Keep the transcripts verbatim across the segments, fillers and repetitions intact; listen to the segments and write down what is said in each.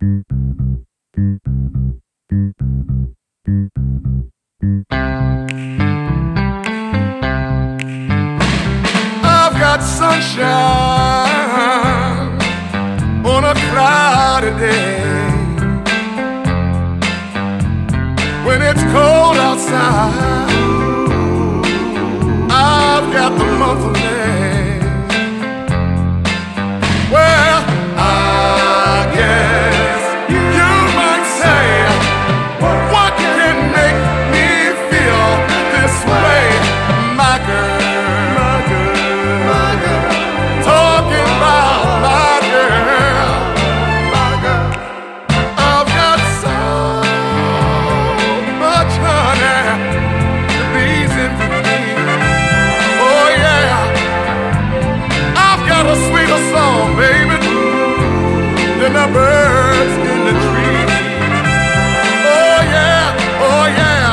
I've got sunshine on a cloudy day. When it's cold outside, I've got the month of May. Well, I guess you might say, what can make me feel this way? My girl, my girl, my girl, talking about my girl, my girl. I've got so much honey pleasing for me. Oh yeah, I've got a sweeter song, baby, than the birds in the tree. Oh yeah, oh yeah.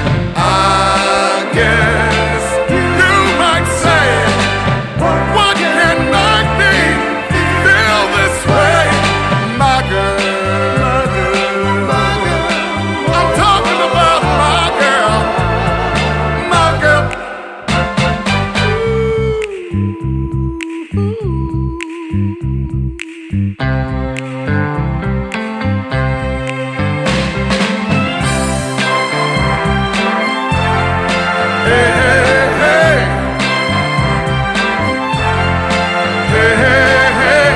I guess you might say, what can make me feel this way? My girl, my girl, my girl. I'm talking about my girl, my girl. Hey, hey, hey. Hey, hey, hey.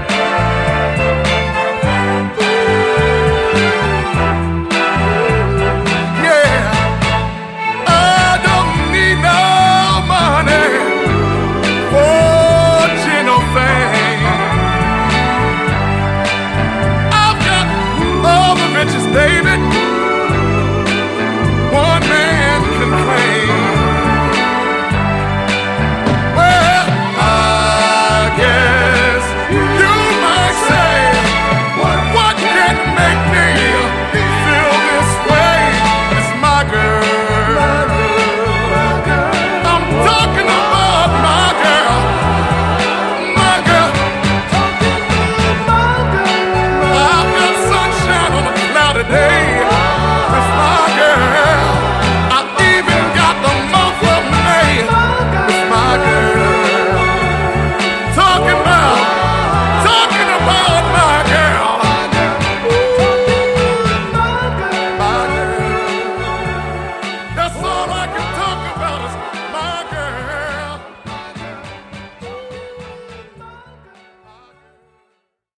Yeah, I don't need no money, fortune or fame. I've got all the riches, baby.